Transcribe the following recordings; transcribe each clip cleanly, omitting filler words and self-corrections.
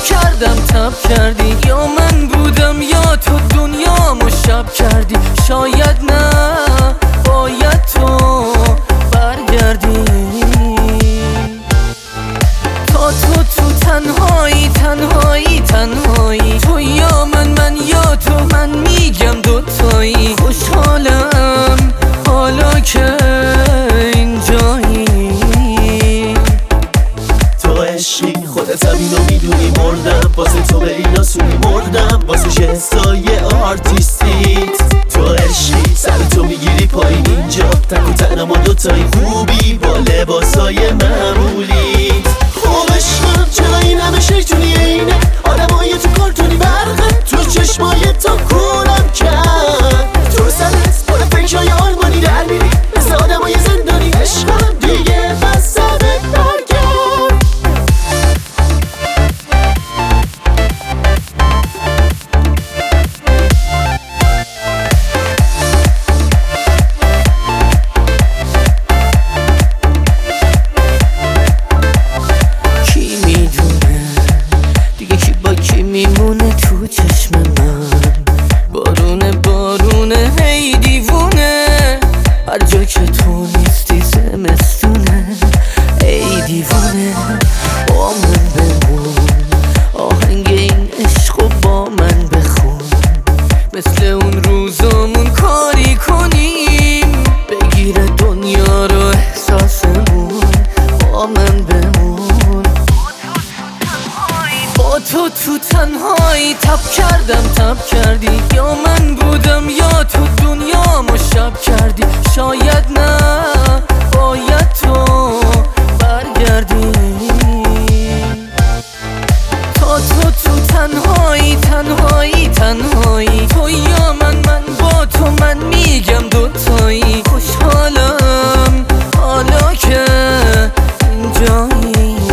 کردم تب کردی، یا من بودم یا تو دنیامو شب کردی. شاید نه باید تو برگردی، تا تو تنهایی تنهایی تنهایی، تو یا من یا تو، من میگم دوتایی. خوشحالم حالا که اینجایی. تو عشقی خودت هم اینو میدونی، مردم واسه تو به این آسونی، مردم واسه شهستای آرتیستیت. تو عشقی سر تو میگیری پایین اینجا، تک و تنها دوتایی، خوبی با لباسای معمولیت. خب عشقم چرا این همه شیطونی اینه، آدمای تو کارتونی برقم، تو چشمای تا کولم کرد. تو سرت پر فکرای آلمانی در میری مثل آدمای زندانی. عشقم دیگه بس سرت برگرد. میمونه تو چشم من، بارونه بارونه هی دیوونه، هر جا که تو نیستی زمستونه. ای دیوونه با من بمون، آهنگ این عشقو با من بخون، مثل اون روزامون کاری کنیم، بگیره دنیا رو احساسمون. با من بمون، با تو تنهایی، تب کردم تب کردی، یا من بودم یا تو دنیامو شب کردی. شاید نه باید تو برگردی، تا تو تنهایی تنهایی تنهایی، تو یا من با تو، من میگم دوتایی. خوشحالم حالا که اینجایی.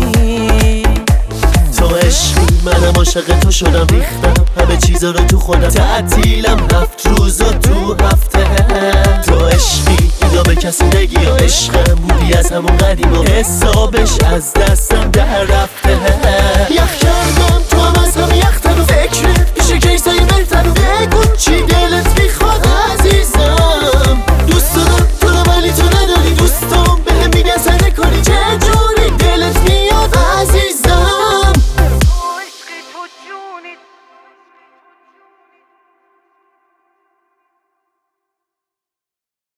منم عاشق تو شدم، ریختم همه چیزا رو تو خودم، تعطیلم 7 روز و تو هفته. تو عشقی اینا به کسی نگی، یا عشقم بودی از همون قدیم و حسابش از دستم در رفته. یخ کردم